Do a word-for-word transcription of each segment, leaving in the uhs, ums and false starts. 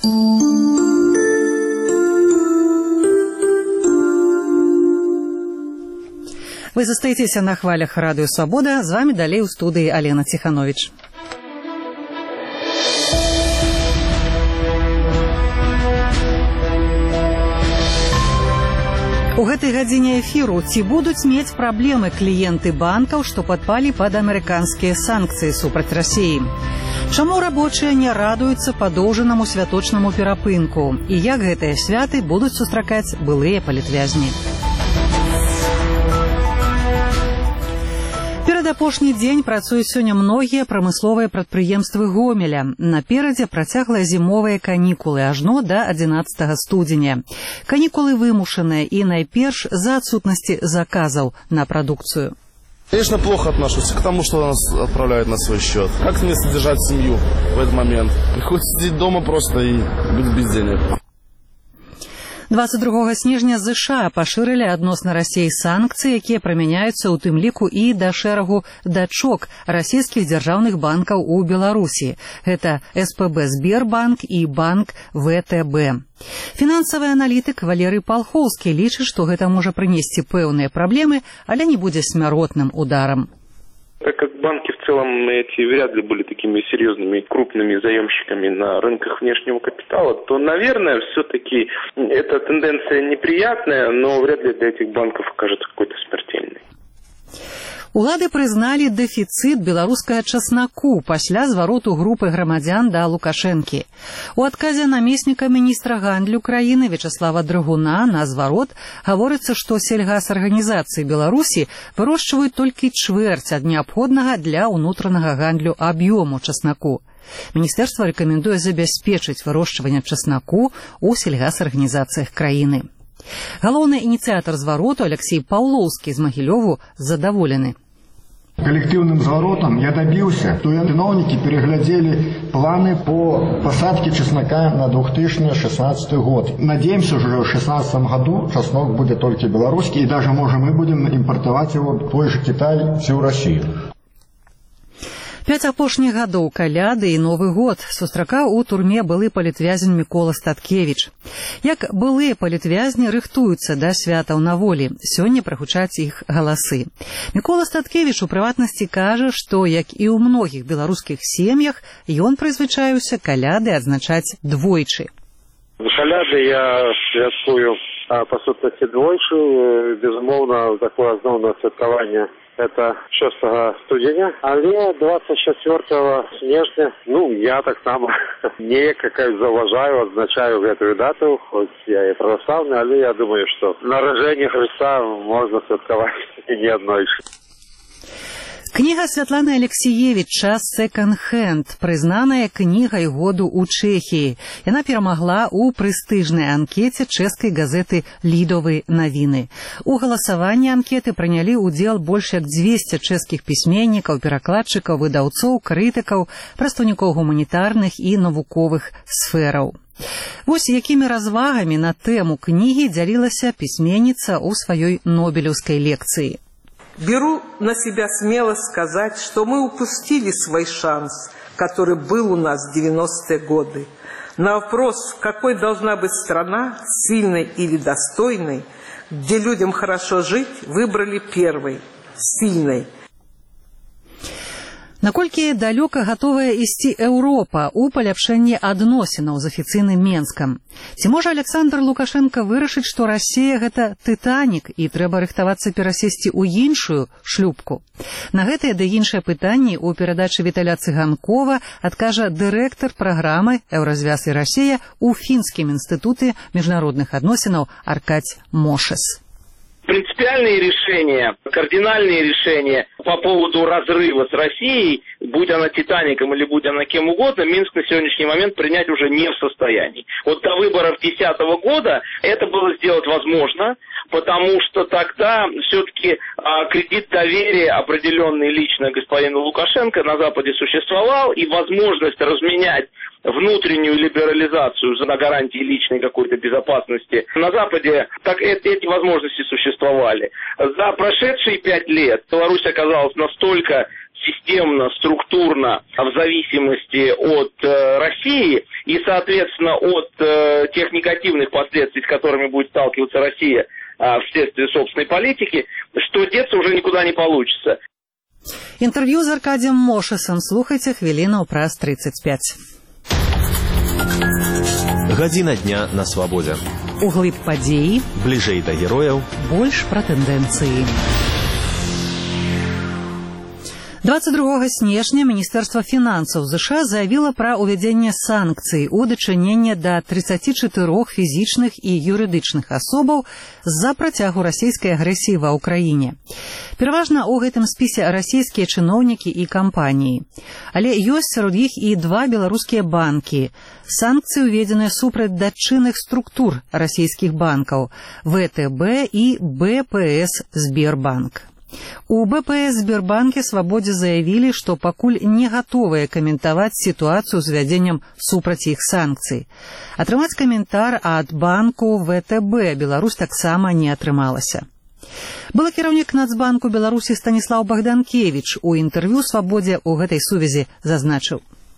Вы застаецеся на хвалях радыё Свабода. З вами далей у студыі Алена Ціхановіч. У гэтай гадзіне эфіру ці будуць мець праблемы кліенты банкаў, што падпалі пад амерыканскія санкцыі супраць Расіі? Чаму рабочыя не радуюцца падоўжанаму святочнаму перапынку? І як гэтыя святы будуць сустракаць былыя палітвязні? Перадапошні дзень працуюць сёння многія прамысловыя прадпрыемствы Гомеля. Наперадзе працяглыя зімовыя канікулы ажно да адзінаццатага студзеня. Канікулы вымушаныя і найперш за адсутнасці заказаў на прадукцыю. Конечно, плохо отношусь к тому, что нас отправляют на свой счет. Как мне содержать семью в этот момент? Приходится сидеть дома просто и быть без денег. двадцать другога снежня ЗША пашырылі адносна Расіі санкцыі, якія прымяняюцца ў тым ліку і да шэрагу дачок расійскіх дзяржаўных банкаў у Беларусі. Гэта СПБ Сбербанк і банк ВТБ. Фінансавы аналітык Валерый Палхоўскі лічыць, што гэта можа прынесці пэўныя праблемы, але не будзе смяротным ударам. Так как банки в целом эти вряд ли были такими серьезными крупными заемщиками на рынках внешнего капитала, то, наверное, все-таки эта тенденция неприятная, но вряд ли для этих банков окажется какой-то смертельной. Улады прызналі дэфіцыт беларускага часнаку пасля звароту групы грамадзян да Лукашэнкі. У адказе намесніка міністра гандлю краіны Вячаслава Драгуна на зварот гаворыцца, што сельгасарганізацыі Беларусі вырошчваюць толькі чвэрць ад неабходнага для ўнутранага гандлю аб'ёму часнаку. Міністэрства рэкамендуе забяспечыць вырошчванне часнаку ў сельгасарганізацыях краіны. Галоўны ініцыятар звароту Алексей Паўлоўскі з Магілёву задаволены. Коллективным зворотом я добился, что чиновники переглядели планы по посадке чеснока на две тысячи шестнадцатый год. Надеемся, что уже в две тысячи шестнадцатом году чеснок будет только белорусский, и даже, может, мы будем импортовать его в той же Китай, всю Россию. Пяць апошніх гадоў каляды і Новы год сустракаў у турме былы палітвязень Мікола Статкевіч. Як былыя палітвязні рыхтуюцца да святаў на волі, сёння прагучаць іх галасы. Мікола Статкевіч у прыватнасці кажа, што, як і ў многіх беларускіх сем'ях, ён прызвычаіўся каляды адзначаць двойчы. Каляды я святкую па сутнасці двойчы. Безумоўна, такое асноўнае святкаванне это шостага студзеня, але двадцать четвёртого снежня, ну, я так само неяк заўважаю, адзначаю гэтую дату, хоць я і праваслаўны, але я думаю, што нараджэнне Хрыста можна святкаваць і не аднойчы. Кніга Святланы Алексіевіч «Час секонд-хенд», прызнаная кнігай году ў Чэхіі. Яна перамагла ў прэстыжнай анкеце чэшскай газеты «Лідовы навіны». У галасаванні анкеты прынялі ўдзел больш як дзвесце чэшскіх пісьменнікаў, перакладчыкаў, выдаўцоў, крытыкаў, прадстаўнікоў гуманітарных і навуковых сфераў. Вось якімі развагамі на тэму кнігі дзялілася пісьменніца ў сваёй нобелеўскай лекцыі. Беру на себя смелость сказать, что мы упустили свой шанс, который был у нас в девяностые годы. На вопрос, какой должна быть страна, сильной или достойной, где людям хорошо жить, выбрали первой, сильной. Наколькі далёка гатовая ісці Еўропа ў паляпшэнні адносінаў з афіцыйным Менскам? Ці можа Александр Лукашенко вырашыць, што Расія – гэта «Тытанік» і трэба рыхтавацца перасесці ў іншую шлюпку? На гэтыя ды іншыя пытанні ў перадачы Віталя Цыганкова адкажа дырэктар праграмы «Еўразвяз і Расія» у Фінскім інстытуце міжнародных адносінаў Аркадзь Мошес. Принципиальные решения, кардинальные решения по поводу разрыва с Россией, будь она «Титаником» или будь она кем угодно, Минск на сегодняшний момент принять уже не в состоянии. Вот до выборов две тысячи десятого года это было сделать возможно, потому что тогда все-таки а, кредит доверия, определенный лично господину Лукашенко, на Западе существовал, и возможность разменять внутреннюю либерализацию за гарантии личной какой-то безопасности на Западе, так эти возможности существовали. За прошедшие пять лет Беларусь оказалась настолько системно, структурно, в зависимости от э, России и, соответственно, от э, тех негативных последствий, с которыми будет сталкиваться Россия э, вследствие собственной политики, что деться уже никуда не получится. Интервью з Аркадієм Мошесом слухайте хвилину праз тридцать пять. Гадзіна дня на свабодзе. Углыб падзеі, бліжэй да герояў, больш пра тэндэнцыі. двадцать другого снежня Міністэрства фінансаў ЗША заявіла пра ўвядзенне санкцый у дачыненне да тридцати чатырох фізічных і юрыдычных асобаў з-за працягу расійскай агрэсіі ва ўкраіне. Пераважна ў гэтым спісе расійскія чыноўнікі і кампаніі. Але ёсць сярод іх і два беларускія банкі. Санкцыі ўведзеныя супраць датчынных структур расійскіх банкаў ВТБ і БПС Сбербанк. У БПС Сбербанке Свабодзе заявілі, што пакуль не гатовыя каментаваць сітуацыю з ввядзеннем супраць іх санкцый. Атрымаць каментар ад банку ВТБ Беларусь таксама не атрымалася. Былы кіраўнік Нацбанку Беларусі Станіслаў Богданкевич у інтэрв'ю Свабодзе ў гэтай сувязі зазначыў.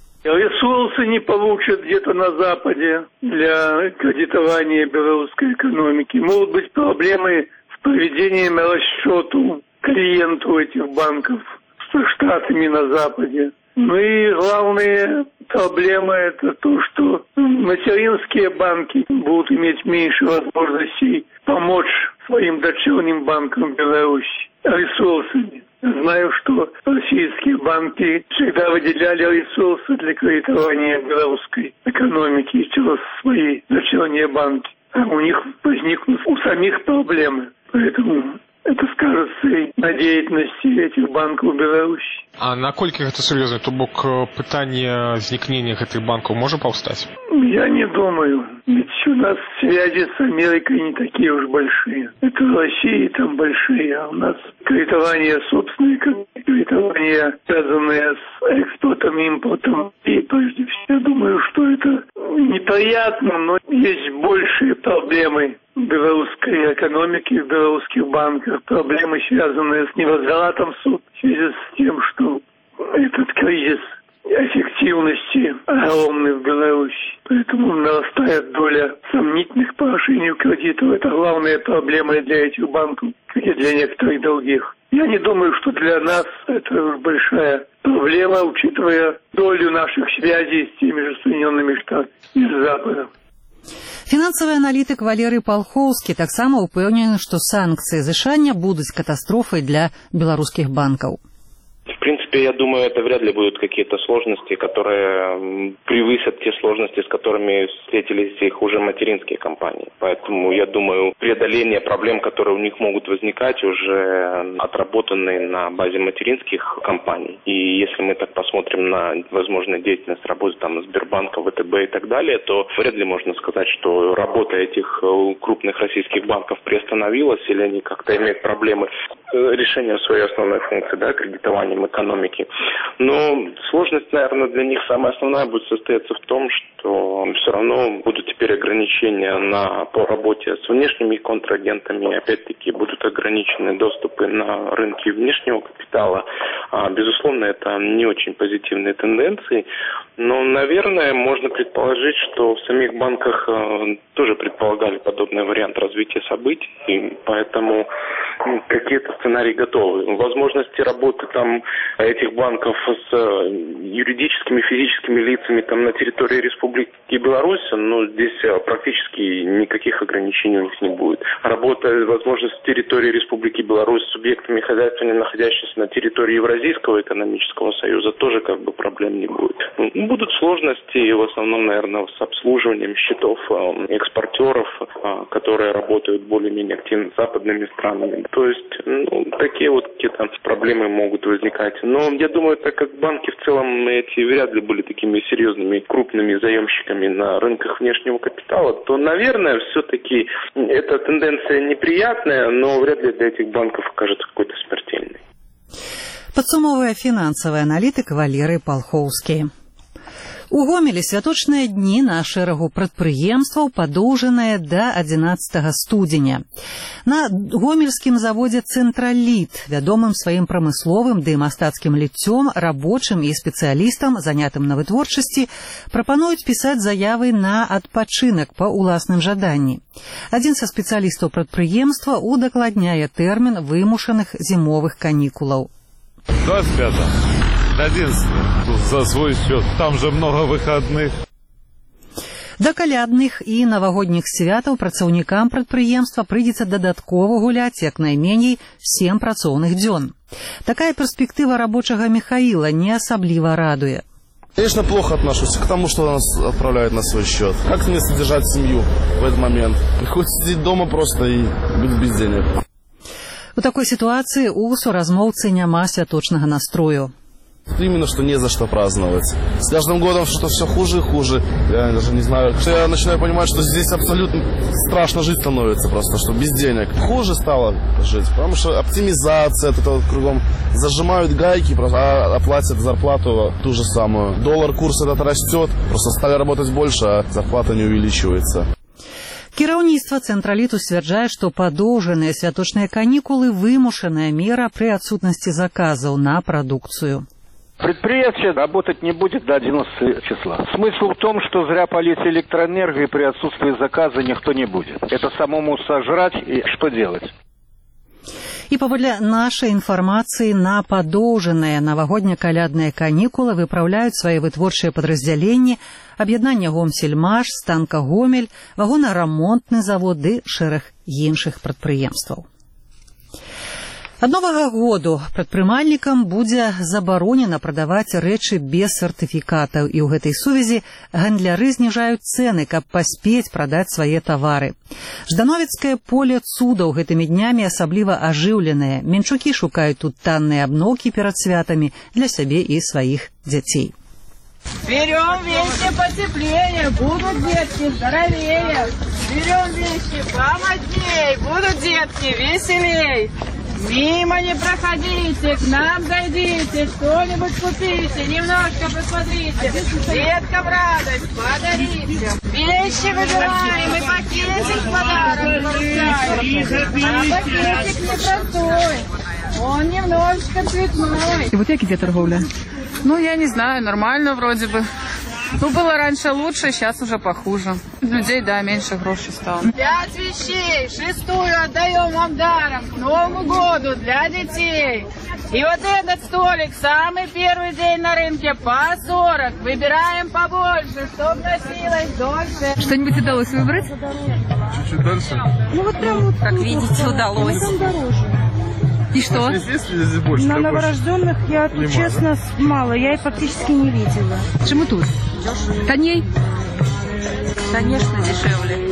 Ресурсы не получат где-то на Западе для кредитования белорусской экономики. Могут быть проблемы с проведением расчету клиенту этих банков со штатами на Западе. Ну и главная проблема – это то, что материнские банки будут иметь меньше возможностей помочь своим дочерним банкам Беларуси ресурсами. Знаю, что российские банки всегда выделяли ресурсы для кредитования белорусской экономики через свои дочерние банки. А у них возникнут у самих проблемы. Поэтому это скажется и на деятельности этих банков в Беларуси. А наколькі гэта сур'ёзна? То бок пытанне знікнення гэтых банкаў можа паўстаць? Я не думаю. Ведь у нас связи с Америкой не такие уж большие. Это в России там большие, а у нас кредитование собственное, кредитование, связанное с экспортом и импортом. И прежде всего, я думаю, что это неприятно, но есть большие проблемы в белорусской экономике, в белорусских банках. Проблемы, связанные с невозвратом в суд в связи с тем, что этот кризис эффективности огромный в Беларуси. Поэтому нарастает доля сомнительных по погашению кредитов. Это главная проблема для этих банков, как и для некоторых других. Я не думаю, что для нас это большая проблема, учитывая долю наших связей с теми же Соединенными Штатами и с Западом. Фінансавы аналітык Валерый Палхоўскі таксама ўпэўнены, што санкцыі ЗША не будуць катастрофай для беларускіх банкаў. В принципе, я думаю, это вряд ли будут какие-то сложности, которые превысят те сложности, с которыми встретились их уже материнские компании. Поэтому, я думаю, преодоление проблем, которые у них могут возникать, уже отработаны на базе материнских компаний. И если мы так посмотрим на возможную деятельность работы там Сбербанка, ВТБ и так далее, то вряд ли можно сказать, что работа этих крупных российских банков приостановилась или они как-то имеют проблемы решения своей основной функции, да, кредитованием экономики. Но сложность, наверное, для них самая основная будет состояться в том, что все равно будут теперь ограничения на, по работе с внешними контрагентами, опять-таки будут ограничены доступы на рынки внешнего капитала. А, безусловно, это не очень позитивные тенденции, но, наверное, можно предположить, что в самих банках э, тоже предполагали подобный вариант развития событий, и поэтому ну, какие-то сценарии готовы. Возможности работы там этих банков с юридическими, физическими лицами там на территории Республики Беларусь, ну, здесь практически никаких ограничений у них не будет. Работа, возможность с территории Республики Беларусь с субъектами хозяйствования, находящимися на территории Евразийского экономического союза, тоже как бы проблем не будет. Будут сложности, в основном, наверное, с обслуживанием счетов экспортеров, которые работают более-менее активно с западными странами. То есть, ну, такие вот какие-то проблемы могут возникать. Но я думаю, так как банки в целом эти вряд ли были такими серьезными крупными заемщиками на рынках внешнего капитала, то, наверное, все-таки эта тенденция неприятная, но вряд ли для этих банков окажется какой-то смертельной. Падсумоўвае фінансавы аналітык Валерый Палхоўскі. У Гомелі святочныя дні на шэрагу прадпрыемстваў падоўжаныя да адзінаццатага студзеня. На гомельскім заводзе «Цэнтраліт», вядомым сваім прамысловым ды мастацкім ліццём, рабочым і спецыялістам, занятым на вытворчасці, прапануюць пісаць заявы на адпачынак па ўласным жаданні. Адзін са спецыялістаў прадпрыемства удакладняе тэрмін вымушаных зімовых канікулаў. двадцать пятого. одиннадцатого за свой счет. Там же много выходных. Да калядных і навагодніх святаў працаўнікам прадпрыемства прыйдзецца дадаткова гуляць як найменей сем працоўных дзён. Такая перспектыва рабочага Михаила не асабліва радуе. Конечно, плохо отношусь к тому, что нас отправляют на свой счет. Как мне содержать семью в этот момент? Приходится сидеть дома просто и быть без денег. У такой ситуации у суразмоўцы няма святочнага настрою. Именно, что не за что праздновать. С каждым годом что-то все хуже и хуже. Я даже не знаю. Я начинаю понимать, что здесь абсолютно страшно жить становится просто, что без денег. Хуже стало жить, потому что оптимизация, это вот кругом зажимают гайки, а оплатят зарплату ту же самую. Доллар, курс этот растет, просто стали работать больше, а зарплата не увеличивается. Кіраўніцтва «Цэнтраліту» сцвярджае, што падоўжаныя святочныя канікулы – вымушаная мера пры адсутнасці заказаў на прадукцыю. Предприятие работать не будет до одиннадцатого числа. Смысл в том, что зря палить электроэнергией при отсутствии заказа никто не будет. Это самому сожрать и что делать? І паводле нашай інфармацыі на падоўжаныя навагодня-калядныя канікулы выпраўляюць свае вытворчыя падраздзяленні аб'яднання «Гомсельмаш», станка «Гомель», вагонарамонтны завод ды шэраг іншых прадпрыемстваў. Ад новага году прадпрымальнікам будзе забаронена прадаваць рэчы без сертыфікатаў, і ў гэтай сувязі гандляры зніжаюць цэны, каб паспець прадаць свае тавары. Ждановецкае поле цудаў гэтымі днямі асабліва ажыўленае. Менчукі шукаюць тут танныя абноўкі перад святамі для сябе і сваіх дзяцей. Берем вещи потеплее, будут детки здоровее. Берем вещи помощней, будут детки веселей. Мимо не проходите, к нам зайдите, что-нибудь купите, немножко посмотрите, деткам радость подарите. Вещи выбираем и пакетик в подарок получаем. А пакетик непростой, он немножечко цветной. И вот як идет торговля? Ну, я не знаю, нормально вроде бы. Ну, было раньше лучше, сейчас уже похуже. Людей, да, меньше грошей стало. Пять вещей, шестую отдаем вам даром к Новому году для детей. И вот этот столик, самый первый день на рынке, по сорок. Выбираем побольше, чтобы носилось дольше. Что-нибудь удалось выбрать? Чуть-чуть дальше. Ну, вот прям вот. Как видите, удалось. Там дороже. И что? Больше, на новорожденных больше. Я тут, честно, мало. Я их практически не видела. Почему тут? Коней? Конечно, дешевле.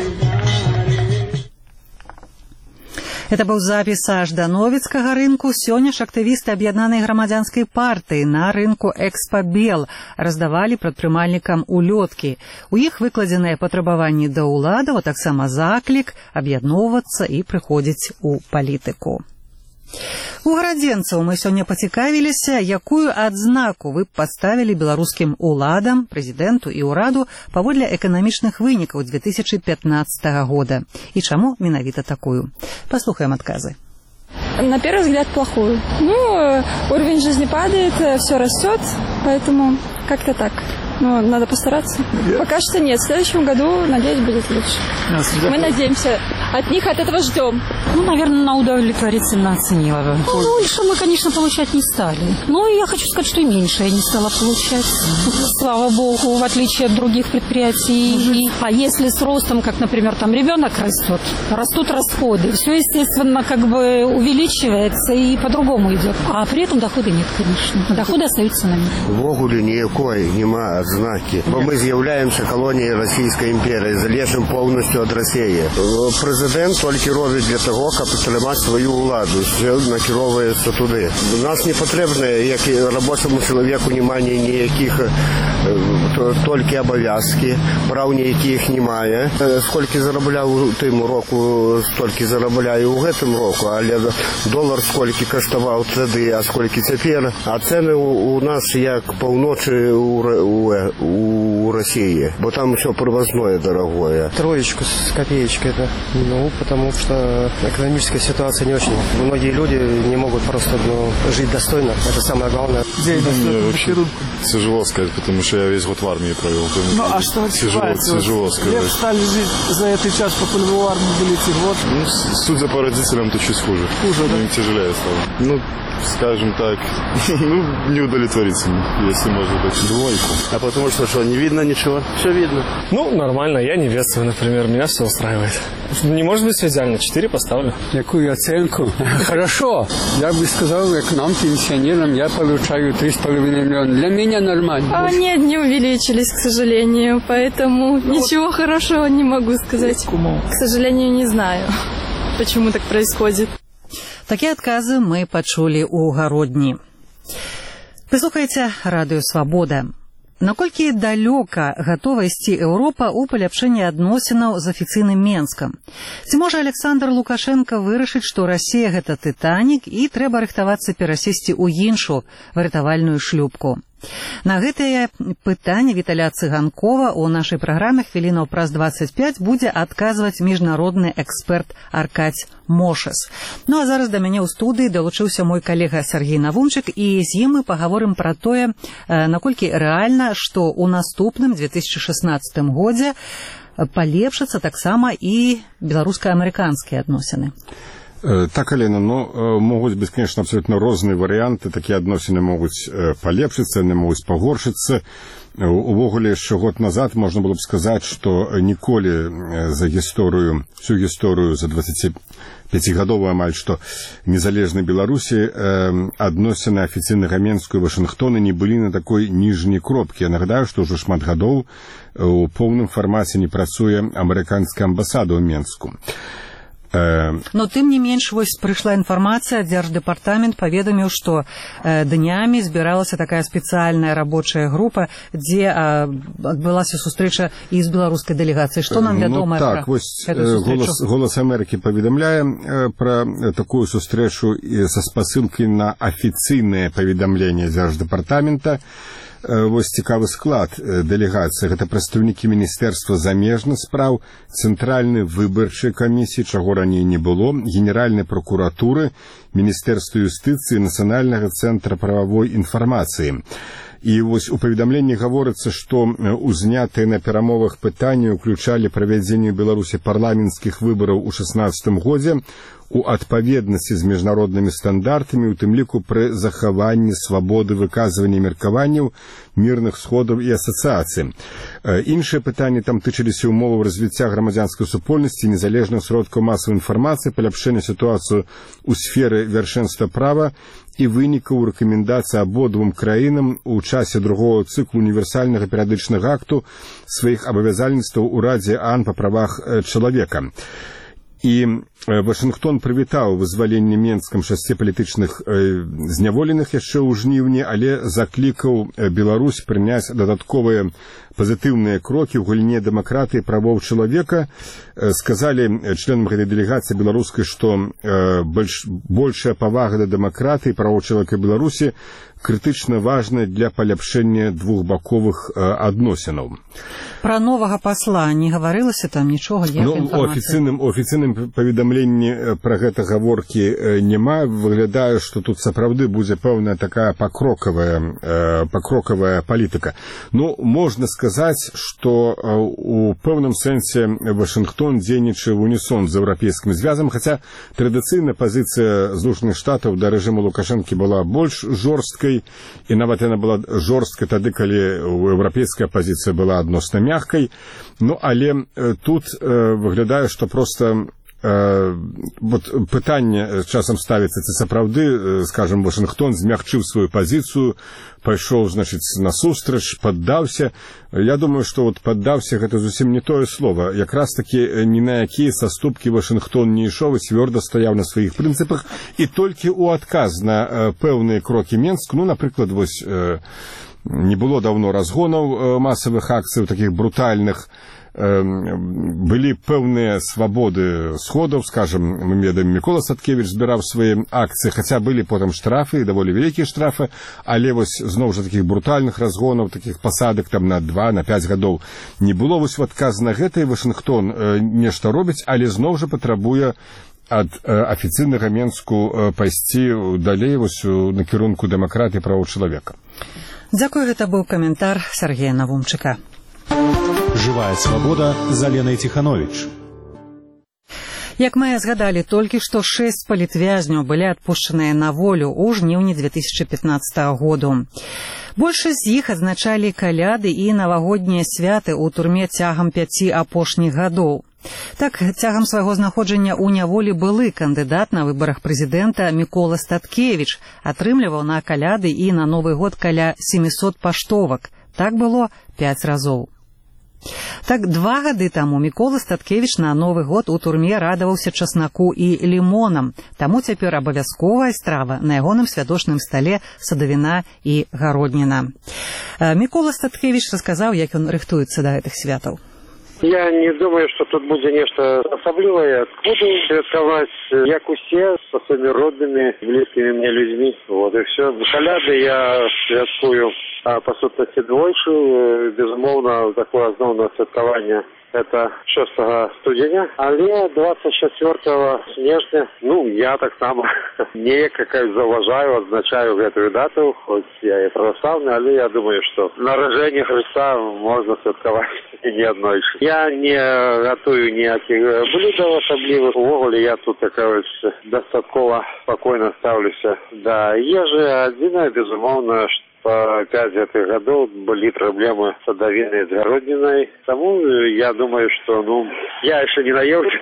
Это быў запіс са ждановецкага рынку. Сёння ж актывісты аб'яднанай грамадзянскай партыі на рынку «Экспабел» раздавалі прадпрымальнікам улёткі. У іх выкладзеныя патрабаванні да ўладаў, а таксама заклік аб'ядноўвацца і прыходзіць у палітыку. У гарадзенцаў мы сёння пацікавіліся, якую адзнаку вы б паставілі беларускім уладам, прэзідэнту і ўраду паводле эканамічных вынікаў две тысячи пятнадцатого года. І чаму менавіта такую? Паслухаем адказы. На первый взгляд плохую. Ну, уровень жизни падает, все растет, поэтому как-то так. Но надо постараться. Пока что нет. В следующем году, надеюсь, будет лучше. Мы надеемся. От них, от этого ждем. Ну, наверное, на удовлетворительно оценила бы. Ну, больше мы, конечно, получать не стали. Но я хочу сказать, что и меньше я не стала получать. Слава богу, в отличие от других предприятий. А если с ростом, как, например, там ребенок растет, растут расходы. Все, естественно, как бы увеличивается и по-другому идет. А при этом дохода нет, конечно. Доходы остаются на них. В огуле никакой нема знаки. Бо мы являемся колонией Российской империи, залежим полностью от России. прэзідэнт толькі робіць для таго, каб атрымаць сваю ўладу. Ён накіроўваецца туды. У нас не патрэбна, як і рабочаму чалавеку няма ніякіх толькі абавязкі, праў ніякіх не мае. Сколькі зарабляў у тым року, столькі зарабляю ў гэтым року, але долар сколькі каштаваў тады, а сколькі цяпер. А цэны у нас як паўночы у России, бо там все привозное дорогое. Троечку с копеечкой, это, ну, потому что экономическая ситуация не очень. Многие люди не могут просто ну, жить достойно, это самое главное. Мне вообще тяжело сказать, потому что я весь год в армии провел. Ну, а что тяжело, тяжело сказать. Лет стали жить за этот час, пока в армии были эти год? Ну, судя по родителям, то чуть хуже. Хуже, да? Им тяжелее стало. Ну, скажем так, ну, неудовлетворительно, если может быть. Двойку. А потому что что, не видно ничего? Все видно. Ну, нормально, я не ветствую, например, меня все устраивает. Не может быть все идеально, четыре поставлю. Какую оценку? Хорошо. Я бы сказал, как нам, пенсионерам, я получаю три с половиной миллиона. Для меня нормально. А нет, не увеличились, к сожалению, поэтому ну, ничего вот. Хорошего не могу сказать. К сожалению, не знаю, почему так происходит. Такія адказы мы пачулі ў гародні. Прыслухайце радыё «Свабода». Наколькі далёка гатова ісці Еўропа ў паляпшэнні адносінаў з афіцыйным Менскам? Ці можа Александр Лукашенко вырашыць, што Расія – гэта «Тытанік» і трэба рыхтавацца перасесці ў іншую выратавальную шлюпку? На гэтае пытанне Віталя Цыганкова ў нашай праграме «Хвілінаў праз дваццаць пяць» будзе адказваць міжнародны эксперт Аркадзь Мошас. Ну а зараз да мяне ў студыі далучыўся мой калега Сергей Навунчык, і з ім мы пагаворым пра тое, наколькі рэальна, што ў наступным две тысячы шаснаццатым годзе палепшацца таксама і беларуска-амерыканскія адносіны. Так, Алена, ну, могуць быць, конечно, абсолютно розныя варыянты. Такія адносіны могуць палепшыцца, яны могуць пагоршыцца. Увогуле, яшчэ год назад можна было б сказаць, што ніколі за гісторыю, всю гісторыю за дваццаціпяцігадовую амаль што незалежнай Беларусі адносіны афіцыйнага Менску і Вашынгтона не былі на такой ніжняй кропкі. Я нагадаю, што ўжо шмат гадоў у поўным фармаце не працуе амерыканская амбасада ў Менску. Но тым не менш, вось прыйшла інфармацыя, Дзярждэпартамент паведаміў, што днямі збіралася такая спецыяльная рабочая група, дзе адбылася сустрэча і з беларускай дэлегацыяй. Што нам вядома ну, так, пра вось, гэту сустрэчу? Голас, голас Амерыкі паведамляе пра такую сустрэчу са спасылкай на афіцыйнае паведамленне Дзярждэпартамента. Вось цікавы склад дэлегацыі. Гэта прадстаўнікі Міністэрства замежных спраў, Цэнтральнай выбарчай камісіі, чаго раней не было, Генеральнай пракуратуры, Міністэрства юстыцыі, Нацыянальнага цэнтра прававой інфармацыі. І вось у паведамленні гаворыцца, што узнятыя на перамовах пытанні ўключалі правядзенне ў Беларусі парламенцкіх выбараў у шаснаццатым годзе у адпаведнасці з міжнароднымі стандартамі, у тым ліку пры захаванні свабоды выказвання меркаванняў, мірных сходаў і асацыяцый. Іншыя пытанні там тычыліся ўмоваў развіцця грамадзянскай супольнасці, незалежных сродкаў масавай інфармацыі, паляпшэння сітуацыі ў сферы вяршэнства права і вынікаў рэкамендацый абодвум краінам у часе другого цыклу універсальнага перыядычнага акту сваіх абавязальніцтваў у Радзе ААН па правах чалавека. І Вашынгтон прывітаў вызваленне Менскам шасці палітычных зняволеных яшчэ ў жніўні, але заклікаў Беларусь прыняць дадатковыя пазітыўныя крокі ў галіне дэмакратыі і правоў чалавека. Сказалі членам гэтай дэлегацыі беларускай, што больш, большая павага да дэмакратыі і правоў чалавека Беларусі крытычна важна для паляпшэння двухбаковых адносінаў. Пра новага пасла не гаварылася там нічога? Ну, у афіцыйным, у афіцыйным паведамленні пра гэта гаворкі няма. Выглядае, што тут сапраўды будзе пэўная такая пакрокавая, пакрокавая палітыка. Ну, можна сказаць, што у пэўным сэнсе Вашынгтон дзейнічае в унісон з еўрапейскім звязам, хаця традыцыйна пазіцыя Злучаных Штатаў да рэжыму Лукашэнкі была больш жорсткай, і нават яна была жорсткай тады, калі еўрапейская пазіцыя была адносна мяккай. Ну, але тут выглядае, што проста вот пытанне часам ставіцца, ці сапраўды, скажем, Вашингтон змягчыў сваю пазіцыю, пайшоў, значыць, насустрач, паддаўся. Я думаю, што вот паддаўся гэта зусім не тое слово. Якраз такі ні на якія саступкі Вашингтон не ішоў і цвёрда стаяў на сваіх прынцыпах, і толькі ў адказ на пэўныя крокі Менск, ну, напрыклад, вось не было даўно разгонаў масавых акцый, такіх брутальных, былі пэўныя свабоды сходаў, скажем, мы ведаем, Мікола Статкевіч збіраў свае акцыі, хаця былі потым штрафы, даволі вялікія штрафы, але вось зноў жа такіх брутальных разгонаў, такіх пасадак там на два, на пяць гадоў не было. Вось в адказ на гэта і Вашингтон нешта робіць, але зноў жа патрабуе ад афіцыйнага Менску пайсці далей вось у накірунку дэмакратыі і правоў чалавека. Дзякую, гэта быў каментар Сергея Навумчыка. Жывая свабода з Аленай Ціхановіч. Як мы згадалі толькі што, шэсць палітвязняў былі адпушчаныя на волю ў жніўні две тысячы пятнаццатага году. Большасць з іх адзначалі каляды і навагоднія святы ў турме цягам пяці апошніх гадоў. Так, цягам свайго знаходжання ў няволі былы кандыдат на выбарах прэзідэнта Мікола Статкевіч атрымліваў на каляды і на Новы год каля сямісот паштовак. Так было пяць разоў. Так, два гады таму Мікола Статкевіч на Новы год у турме радаваўся часнаку і лімонам. Таму цяпер абавязковая страва на ягоным святочным стале садавіна і гародніна. Мікола Статкевіч расказаў, як ён рыхтуецца да гэтых святаў. Я не думаю, что тут будет нечто особливое. Буду святковать, як усе, со своими родными, близкими мне людьми. Вот и все. Коляды я святкую, а по сутности двойчы. Безумовно, такое основное святкування это шостого студеня. Але двадцать четвёртого снежня, ну, я так само не как заважаю, отзначаю эту дату, хоть я и православный, але я думаю, что наражение Христа можно святковать и не одной. Я не готую ніяких блюдов особливых. Увогуле я тут такая достатково спокойно ставлюся до ежи. Одна, безумовно, что по пять гэтых годов были проблемы с садовиной и с городниной. Тому я думаю, что, ну, я еще не наелся,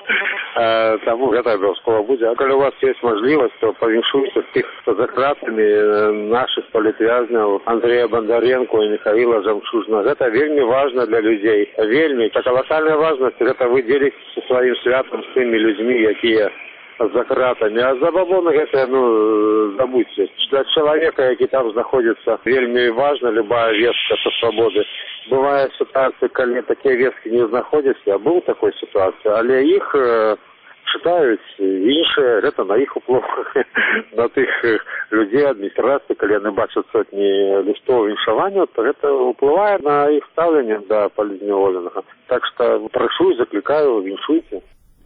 тому это обовязково будет. А коли у вас есть возможность, то повіншуйся всех за кратами наших политвязнів Андрея Бондаренко и Михаила Жемчужного. Это вельми важно для людей. Вельми. Это колоссальная важность. Это вы делитесь своим святом с теми людьми, которые за кратами. А за бабоны это, ну, забудьте. Для человека, который там находится, вельми важна любая вестка со свободы. Бывают ситуации, когда такие вестки не находятся, а был такой ситуации, але их э, читают іншие, это на их уплов, на тих людей, администрации, когда они бачат сотни листов віншавання, то это уплывает на их ставление до политневоленного. Так что прошу и закликаю, віншуйте.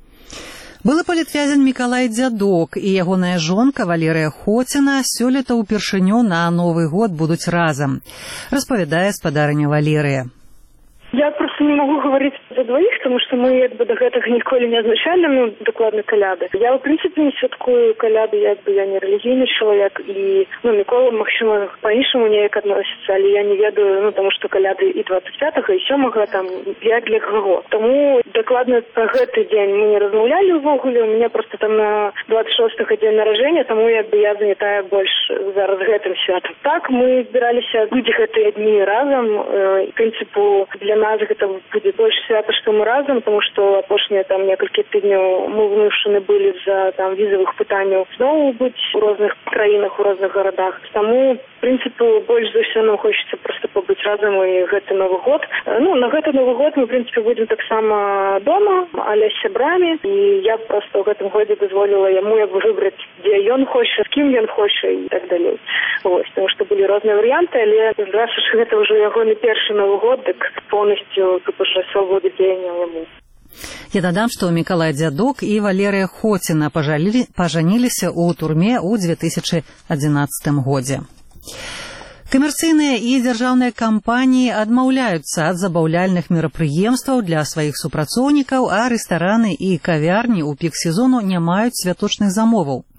Былы палітвязень Мікалай Дзядок і ягоная жонка Валерыя Хоціна сёлета ўпершыню на Новы год будуць разам, распавядае спадарыня Валерыя. Я просто не могу говорить за двоих, потому что мы як бы до гэтага ніколі не азначалі, ну, дакладна каляды. Я, в принципе, не святкую каляды, як бы я не рэлігійны чалавек, і, ну, Мікола, магчыма, па-іншаму неяк адносіцца, але я не ведаю, ну, тому что каляды і двадцать пятага, і сёмага, там, я для каго. Тому дакладна пра гэты дзень мы не размаўлялі ўвогуле, у меня просто там на двадцать шостага дзень наражэння, таму як бы я занятая больш зараз гэтым святам. Так, мы збіраліся быць гэтыя дні разам, э, прынцыпу, для нас гэта будзе больш свята, што мы разам, тому што апошнія там некалькі тыдняў мы вымушаны былі за там візавых пытанняў зноў быць у розных краінах, у розных гарадах. Таму, в прынцыпе, больш за ўсё нам хочацца проста пабыць разам і гэты Новы год. Ну, на гэты Новы год мы, в прынцыпе, будзем таксама дома, але з сябрамі, і я проста ў гэтым годзе дазволіла яму як бы выбраць, дзе ён хоча, з кім ён хоча і так далей. Вось, тому што былі розныя варыянты, але раз уж гэта ўжо ягоны першы Новы год, дык полностью свободы дзеяння яму. Я дадам, што Мікалай Дзядок і Валерыя Хоціна пажаніліся ў турме ў две тысячы адзінаццатым годзе. Камерцыйныя і дзяржаўныя кампаніі адмаўляюцца ад забаўляльных мерапрыемстваў для сваіх супрацоўнікаў, а рэстараны і кавярні ў пік сезону не маюць святочных замоваў.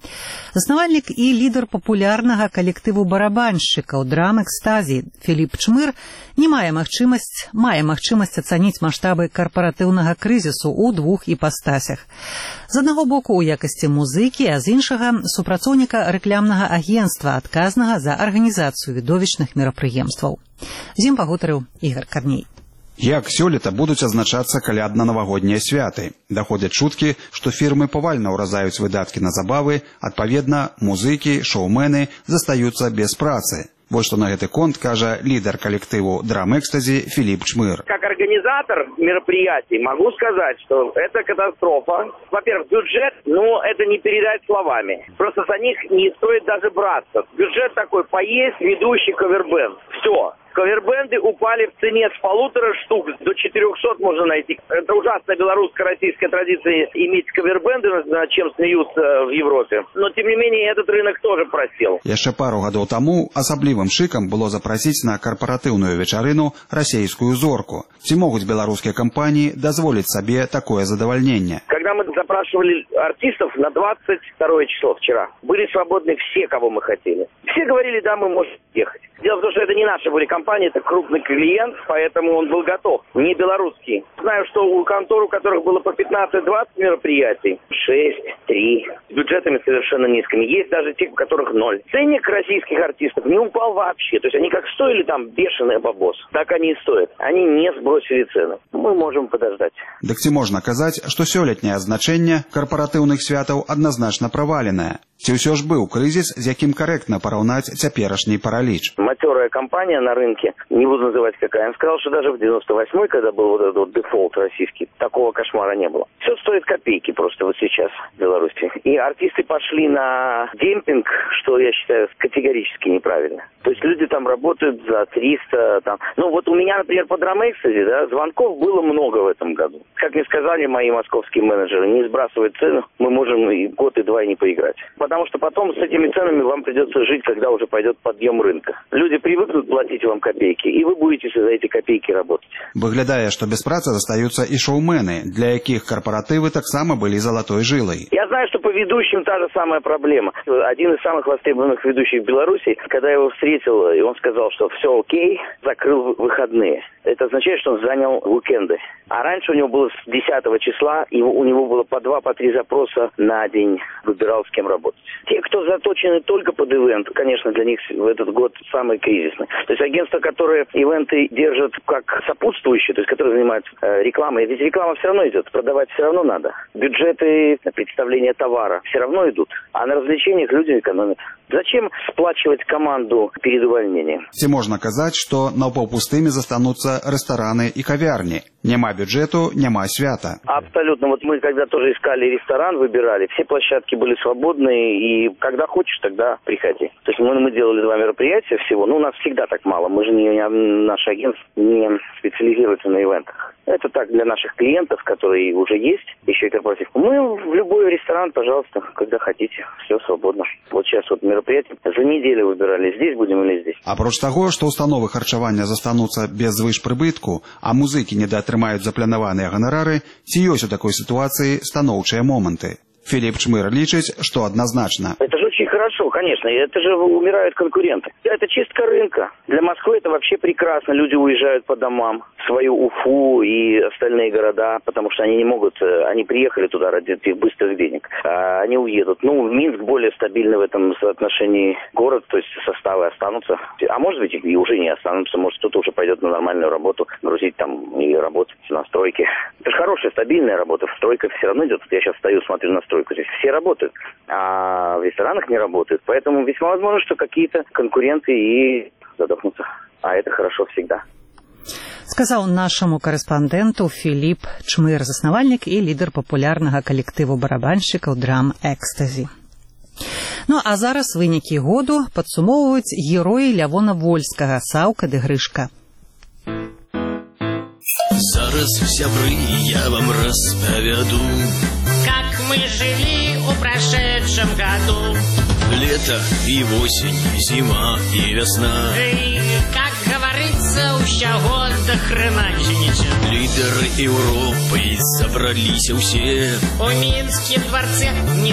Заснавальнік і лідар папулярнага калектыву барабаншчыкаў драм экстазі Філіп Чмыр не мае магчымасць, мае магчымасць ацаніць маштабы карпаратыўнага крызісу ў двух іпастасях. З аднаго боку ў якасці музыкі, а з іншага супрацоўніка рэклямнага агенцтва, адказнага за арганізацыю відовішчных мерапрыемстваў. З ім пагутарыў Ігар Карней. Як сёлета будуць азначацца калядна-навагоднія святы. Даходзяць чуткі, што фірмы павальна ўразаюць выдаткі на забавы, адпаведна, музыкі, шоумены застаюцца без працы. Вот что на гэты конт кажа лидер коллективу Драм Экстази Филипп Чмыр. Как организатор мероприятий могу сказать, что это катастрофа. Во-первых, бюджет, ну, это не передать словами. Просто за них не стоит даже браться. Бюджет такой: поесть, ведущий, кавербенд. Все. Кавербенды упали в цене с полутора штук до четырехсот можно найти. Это ужасная белорусско-российская традиция иметь кавербенды, над чем смеются в Европе. Но, тем не менее, этот рынок тоже просел. Яшчэ пару гадоў таму асаблівым шыкам было запрасіць на карпаратыўную вечарыну расейскую зорку. Ці могуць беларускія кампаніі дазволіць сабе такое задавальненне? Когда мы запрашивали артистов на двадцать второе число вчера, были свободны все, кого мы хотели. Все говорили: да, мы можем ехать. Дело в том, что это не наши были компании, это крупный клиент, поэтому он был готов, не белорусский. Знаю, что у контор, у которых было по пятнадцать-двадцать мероприятий, шесть, три, с бюджетами совершенно низкими. Есть даже те, у которых ноль. Ценник российских артистов не упал вообще. То есть они как стоили там бешеные бабос, так они и стоят. Они не сбросили цены. Мы можем подождать. Дык ці можна казаць, што сёлетняе значэнне карпаратыўных святаў адназначна праваленае? Ці ўсё ж быў крызіс, з якім карэктна параўнаць цяперашні параліч? Матерая компания на рынке, не буду называть какая, он сказал, что даже в девяносто восьмой, когда был вот этот вот дефолт российский, такого кошмара не было. Все стоит копейки просто вот сейчас в Беларуси. И артисты пошли на демпинг, что я считаю категорически неправильно. То есть люди там работают за триста, там. Ну вот у меня, например, по Драм Экстази, да, звонков было много в этом году. Как мне сказали мои московские менеджеры, не сбрасывай цену, мы можем и год, и два и не поиграть. Потому что потом с этими ценами вам придется жить, когда уже пойдет подъем рынка. Люди привыкнут платить вам копейки, и вы будете за эти копейки работать. Выглядае, што без працы застаюцца і шоумены, для якіх карпаратывы таксама былі залатой жылай. Я знаю, что по ведущим та же самая проблема. Один из самых востребованных ведущих в Беларуси, когда я его встретил, и он сказал, что все окей, закрыл выходные. Это означает, что он занял уикенды. А раньше у него было с десятого числа, и у него было по два, по три запроса на день, выбирал, с кем работать. Те, кто заточены только под ивент, конечно, для них в этот год самый кризисный. То есть агентства, которые ивенты держат как сопутствующие, то есть которые занимаются э, рекламой, ведь реклама все равно идет, продавать все равно надо. Бюджеты на представление товара все равно идут, а на развлечениях люди экономят. Зачем сплачивать команду перед увольнением? Ці можна казаць, што напаўпустымі застануцца рэстараны і кавярні. Няма бюджету, няма свята. Абсолютно. Вот мы когда тоже искали ресторан, выбирали, все площадки были свободные, и когда хочешь, тогда приходи. То есть мы, мы делали два мероприятия всего, ну у нас всегда так мало, мы же не, наш агентство не специализируется на ивентах. Это так для наших клиентов, которые уже есть, еще и корпоратив. Мы в любой ресторан, пожалуйста, когда хотите, все свободно. Вот сейчас вот мероприятие за неделю выбирали, здесь будем или здесь. Апроч таго, што установы харчавання застануцца без звышпрыбытку, а музыкі недаатрымаюць запланаваныя ганарары, ці ёсць у такой сітуацыі станоўчыя моманты? Филипп Чмыр лічыць, што однозначно. Это же очень хорошо, конечно. Это же умирают конкуренты. Это чистка рынка. Для Москвы это вообще прекрасно. Люди уезжают по домам в свою Уфу и остальные города, потому что они не могут... Они приехали туда ради этих быстрых денег. А они уедут. Ну, Минск более стабильный в этом соотношении город, то есть составы останутся. А может быть, и уже не останутся. Может, кто-то уже пойдет на нормальную работу, грузить там и работать на стройке. Это же хорошая, стабильная работа. Стройка все равно идет. Я сейчас стою, смотрю на стройку. Здесь все работают, а в ресторанах не работают. Поэтому весьма возможно, что какие-то конкуренты и задохнутся. А это хорошо всегда. Сказаў нашаму карэспандэнту Філіп Чмыр, заснавальнік і лідар папулярнага калектыву барабаншчыкаў Драм Экстази. Ну а зараз вынікі году падсумоўваюць героі Лявона Вольскага, Саўка ды Грышка. Зараз, сябры, я вам распавяду, как мы жили в прошедшем году. Лето и осень, зима и весна. И, как говорится, Часу усяго до хрена, извините. Лидеры Европы собрались все У Минском дворце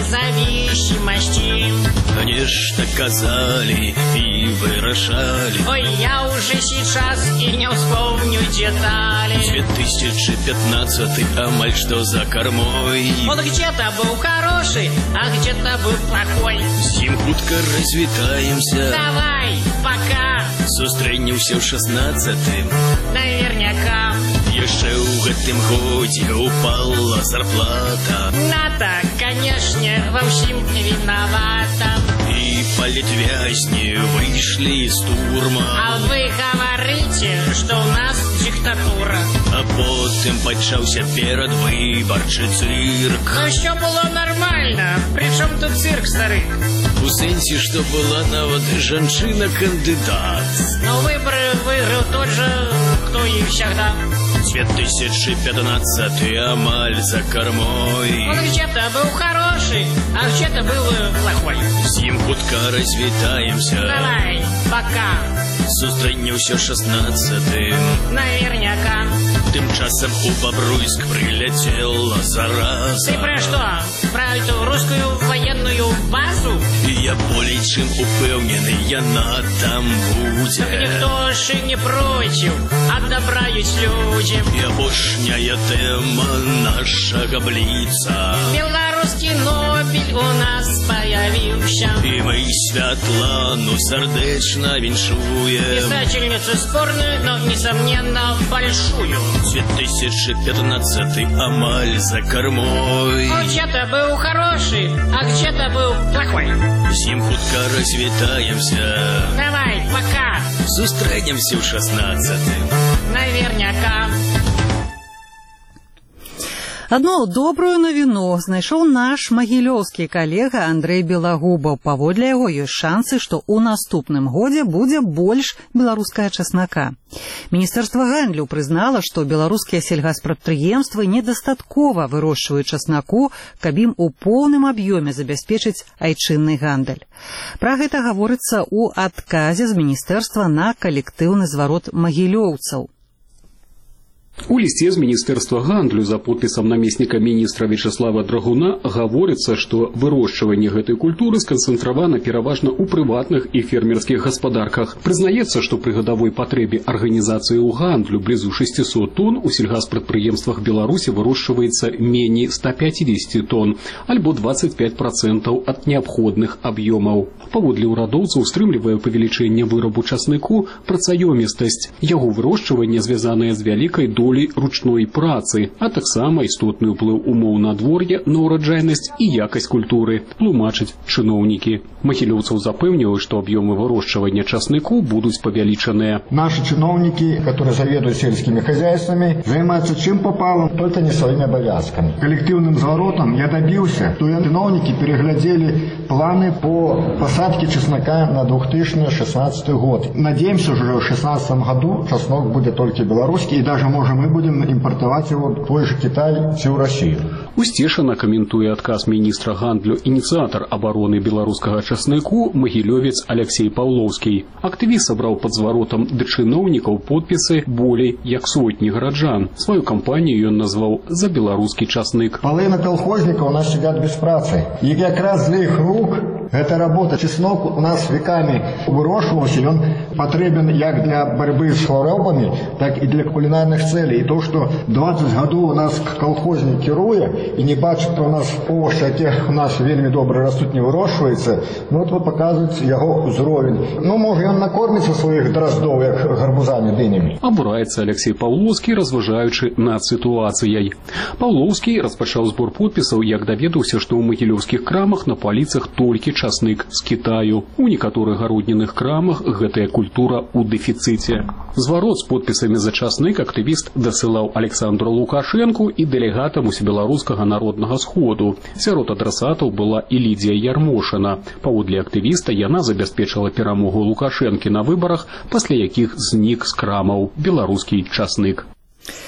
независимости. Конечно, казали и выражали. Ой, я уже сейчас и не вспомню детали. две тысячи пятнадцатый, амаль что за кормой. Он где-то был хороший, а где-то был плохой. Зим хутка развитаемся. Давай, пока. Сустрэнемся ў шестнадцатым. Наверняка. Яшчэ ў гэтым годзе упала зарплата. НАТО, конечно, во всем виновата. И политвязни вышли из турма. А вы говорите, что у нас диктатура. А потым пачаўся перадвыбарчы цирк. Ну все было нормально. Причем тут цирк, старый? У сэнсе, што была нават жанчына-кандыдат. Но выборы выиграл тот же, кто и всегда. две тысячи пятнадцатый, амаль за кормой. Он где-то был хороший, а где-то был плохой. Зим хутка развітаемся. Давай, пока. Сустрэнемся шестнадцатым. Наверняка. Тым часам у Бобруйск прилетела зараза. Ты про что? Про эту русскую военную базу? И я болей чым упэўнены, яна там будзе. Так никто ж и не против. От добра есть люди. И апошняя тэма нашага бліца. Белорусский Нобель у нас появился. И мы Святлану сардэчна віншуем. Писательницу спорную, но, несомненно, большую. две тысячи пятнадцатый, амаль за кормой. Он где-то был хороший, а где-то был плохой. Зим хутка развітаемся. Давай, пока. Сустрэнемся ў шестнадцатым. Наверняка. Одну добрую навіну знайшоў наш магілёўскі калега Андрэй Белагубаў. Паводле яго ёсць шансы, што ў наступным годзе будзе больш беларускага часнака. Міністэрства гандлю прызнала, што беларускія сельгаспрадпрыемствы недастаткова вырошчваюць часнаку, каб ім у поўным аб'ёме забяспечыць айчынны гандаль. Пра гэта гаворыцца ў адказе з міністэрства на калектыўны зварот магілёўцаў. У лісце з міністэрства гандлю за подпісам намесніка міністра Вячеслава Драгуна гаворыцца, што вырошчванне гэтай культуры сканцэнтравана пераважна ў прыватных і фермерскіх гаспадарках. Прызнаецца, што пры гадавой патрэбе арганізацыі ў гандлю блізу шестьсот тонн у сельгаспрадпрыемствах Беларусі вырошчваецца меней ста пяцідзесяці тонн, альбо двадцать пять процентов ад неабходных аб'ёмаў. Паводле ўрадоўцаў стрымлівае павелічэнне вырабу часныку працаёмістасць. Яго вырошчванне звязанае з вялікай долей ручной працы, а таксама істотны ўплыў умоў надвор'я на ўраджайнасць і якасць культуры, тлумачаць чыноўнікі. Магілёўцаў запэўніваюць, што аб'ёмы вырошчвання часныку будуць павялічаныя. Наши чиновники, которые заведуют сельскими хозяйствами, занимаются чем попало, только не своими обовязками. Коллективным зворотом я добился, что чиновники переглядели планы по посадке чеснока на две тысячи шестнадцатый год. Надеемся, что уже в две тысячи шестнадцатом году чеснок будет только белорусский, и даже, может, мы будем импортовать его в той же Китай, всю Россию. Усцешана каментуе адказ міністра гандлю ініцыятар абароны беларускага часныку магілёвец Алексей Паўлоўскі. Актывіст сабраў пад зваротам да чыноўнікаў подпісы болей як сотні гараджан. Сваю кампанію ён назваў «За беларускі часнык». Половина колхозников у нас сидят без працы. И как раз для их рук эта работа. Чеснок у нас веками выращивался, и он потребен как для борьбы с хворобами, так и для кулинарных целей. И то, что двадцать годов у нас колхозник керуя, и не бачит, что у нас овощи, яких у нас вельми добре растут, не выращивается, ну вот, вот показывает его узровень. Ну, может, он накормится своих дроздов, как гарбузами, дынями. Абураецца Алексей Паўлоўскі, разважаючы над сітуацыяй. Паўлоўскі распачаў збор подпісаў, як даведаўся, што ў магілёўскіх крамах на паліцах толькі часнык з Китаю. У некаторых гароднінных крамах гэтая культура ў дэфіцыце. Зварот з подпісамі за часнык актывіст дасылаў Александру Лукашенку і дэлегатам усебеларускага народнага сходу. Сярод адрасатаў была і Лідзія Ярмошына. Паводле актывіста яна забяспечыла перамогу Лукашэнкі на выбарах, пасля якіх знік з крамаў беларускі часнык.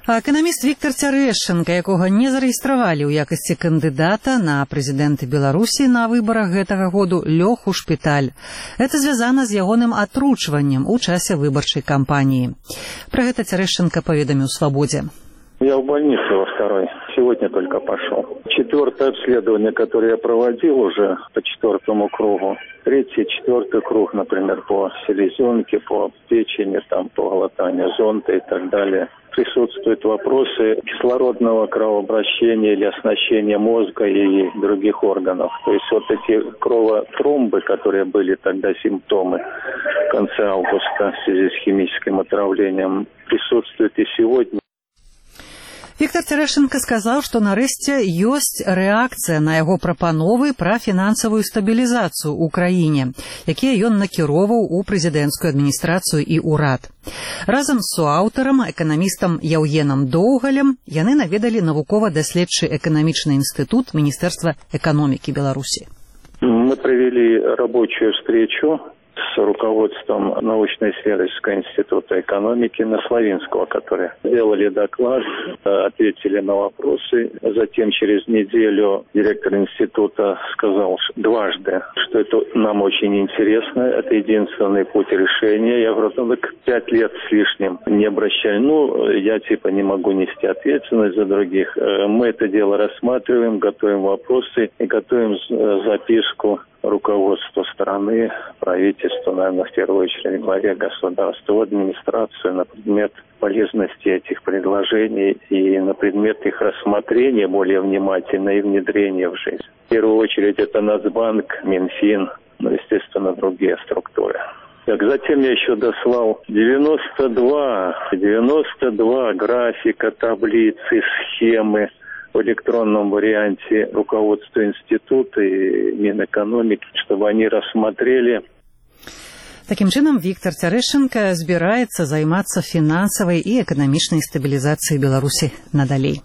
А эканаміст Віктор Цярэшчанка, якога не зарэгістравалі ў якасці кандыдата на прэзідэнта Беларусі на выбарах гэтага году, лёг у шпіталь. Гэта звязана з ягоным атручваннем у часе выбарчай кампаніі. Пра гэта Цярэшчанка паведаміў «Свабодзе». Я в больнице во второй. Сегодня только пошел. Четвертое обследование, которое я проводил уже по четвертому кругу. Третий, четвертый круг, например, по селезенке, по печени, там, по глотанию зонта и так далее. Присутствуют вопросы кислородного кровообращения или оснащения мозга и других органов. То есть вот эти кровотромбы, которые были тогда симптомы в конце августа в связи с химическим отравлением, присутствуют и сегодня. Віктор Цярэшчанка сказаў, што нарэшце ёсць рэакцыя на яго прапановы пра фінансавую стабілізацыю ў краіне, якія ён накіроўваў у прэзідэнцкую адміністрацыю і ўрад. Разам з суаўтарам, эканамістам Яўгенам Доўгалем, яны наведалі навукова-даследчы эканамічны інстытут Міністэрства эканомікі Беларусі. Мы провели рабочую встречу с руководством научно-исследовательского института экономики Насловинского, которые сделали доклад, ответили на вопросы. Затем через неделю директор института сказал дважды, что это нам очень интересно, это единственный путь решения. Я говорю, ну так пять лет с лишним не обращали. Ну, я типа не могу нести ответственность за других. Мы это дело рассматриваем, готовим вопросы и готовим записку руководству страны, правительству, наверное, в первую очередь главе государства, в администрацию на предмет полезности этих предложений и на предмет их рассмотрения более внимательно и внедрения в жизнь. В первую очередь это Нацбанк, Минфин, ну, естественно, другие структуры. Так, затем я еще дослал девяносто два, девяносто два графика, таблицы, схемы в электронном варианте руководству института и Минэкономики, чтобы они рассмотрели. Таким чынам, Віктор Цярэшчанка збіраецца займацца фінансавай і эканамічнай стабілізацыяй Беларусі надалей.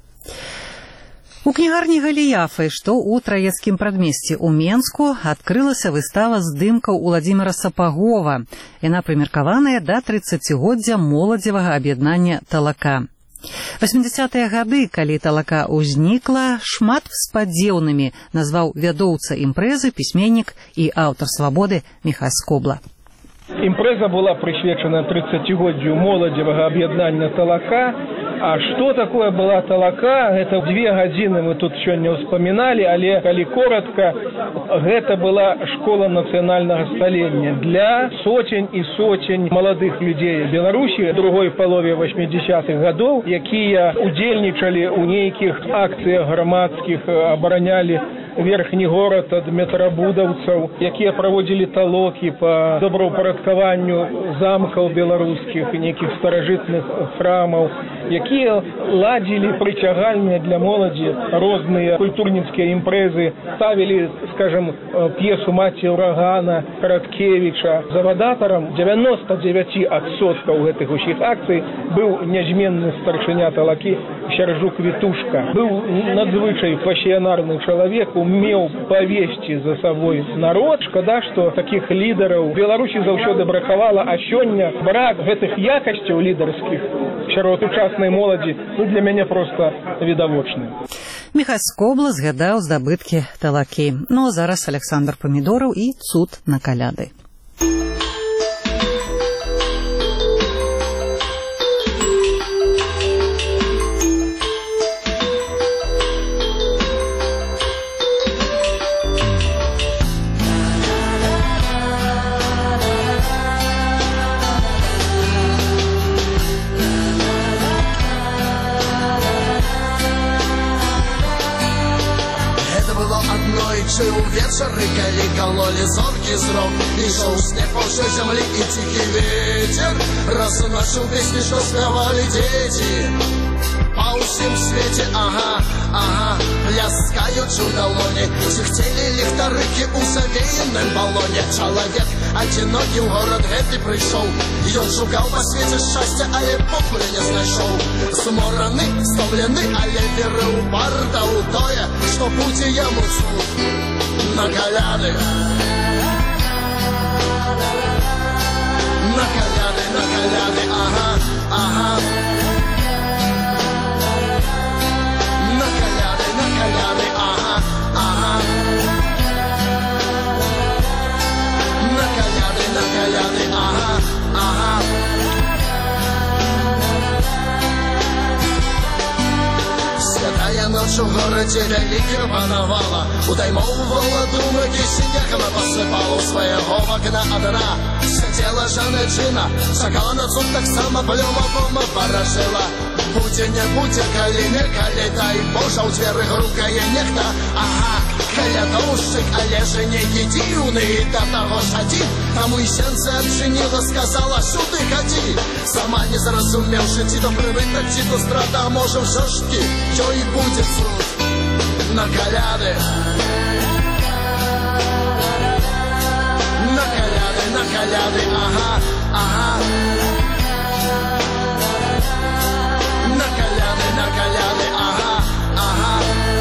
У кнігарні Галіяфы, што ў Траецкім прадмесці ў Менску, адкрылася выстава здымкаў Уладзіміра Сапагова. Яна прымеркаваная да трыццацігоддзя моладзевага аб'яднання «Талака». восьмідзясятыя гады, калі «Талака» ўзнікла, шмат спадзеўнымі назваў вядоўца імпрэзы, пісьменнік і аўтар «Свабоды» Міхась Скобла. Імпрэза была прысвечана трыццацігоддзю моладзевага аб'яднання «Талака». А что такое была «Талака»? Это две гадзіны мы тут сёння ўспаміналі, але калі коротко, гэта была школа нацыянальнага сталення для сотень і сотень маладых людзей Беларусі в другой палове восьмідзясятых гадоў, якія удзельнічалі ў нейкіх акцыях грамадскіх, абаранялі верхні горад ад метрабудаўцаў, якія праводзілі талокі па добраўпарадкаванню замкаў беларускіх, нейкіх старажытных храмаў, якія ладзілі прыцягальныя для моладзі розныя культурніцкія імпрэзы, ставілі, скажем, п'есу «Маці ўрагана» Караткевіча. Завадатарам дзевяноста дзевяць адсоткаў гэтых усіх акцый быў нязменны старшыня «Талакі» Сяржук Вітушка. Быў надзвычай пасіянарны чалавек, умеў павесці за сабой народ. Шкада, што такіх лідараў Беларусі заўсёды бракавала, а сёння брак гэтых якасцяў лідарскіх сярод сучаснай моладзі, ну, для мяне проста відавочны. Міхась Скобла згадаў здабыткі «Талакі». Ну, а зараз Александр Памідораў і цуд на каляды. Вечары, калі кололи зоркі з рог, ішоў снег па ўсёй зямлі і ціхі ветер разносіў песні, што спявалі дзеці па ўсім свеце. Ага, ага, пляскаючы ў далоні, сыхцелі ліхтарыкі ў завеяным балоне. Чалавек адзінокі ў горад гэты прыйшоў, ён шукаў па свеце шчасця, але покуль не знайшоў. Змораны, стомлены, але верыў барда ў тое, што будзе яму цуд на каляды. На каляды, на каляды, ага, ага. Ранняя ночь в городе вяліке панавала, удаймовувала думки, снегом посыпала у своего окна одна. Сидела жанчына, чакала на цуд, так само плюмовом ворожила. Будзе не будзе, калі не калі, дай Божа, у дверы грукае нехта. Ага, калядоўшчык, але же не единый, до того ж один. Таму і сенце адчыніла, сказала, сюды ходи. Сама не зразумеўшы, ці то прывытак, ці то страта, можа ўсё ж таки ёй будзе суд на каляды. На каляды, на каляды, ага, ага. На каляды, на каляды, ага, ага.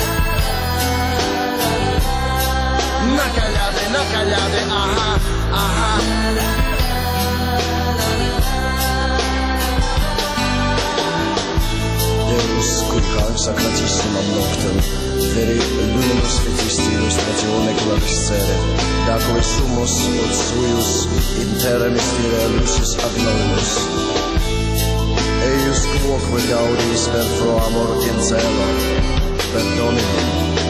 На каляды, на каляды, ага, ага. Deus kuchar sacratissimam noctem, veri luminum spiritistinus ratione claviscere, daque sumos ut suius in terra mysteria lucis agnominus. Eius quoque gaudis per pro amor in celo, per Dominum.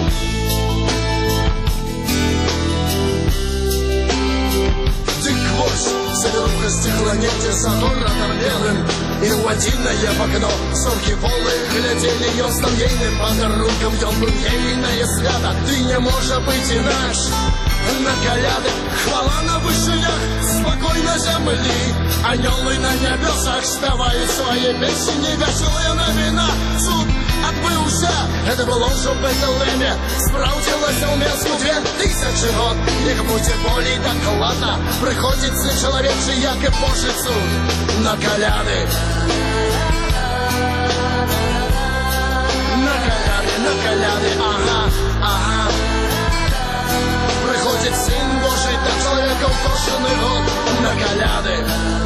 Завернув стеклонете за городом белым, и уодиное в окно сорки полы глядели, и он стал ейным подарунком, и он был ейное свято. Ты не можешь быть и наш на коляды, хвала на вышинях, спокойно земли. Анёлы на небесах спевают свои песни, веселые новина. Суд отбылся, это было уже в Бетлеме, справдилось у Менску две тысячи год. Их будет более докладно, приходит сын человечий, як и Божий суд на коляды. На коляды, на коляды, ага, ага. Приходит сын Божий, да человека укошенный рот на коляды.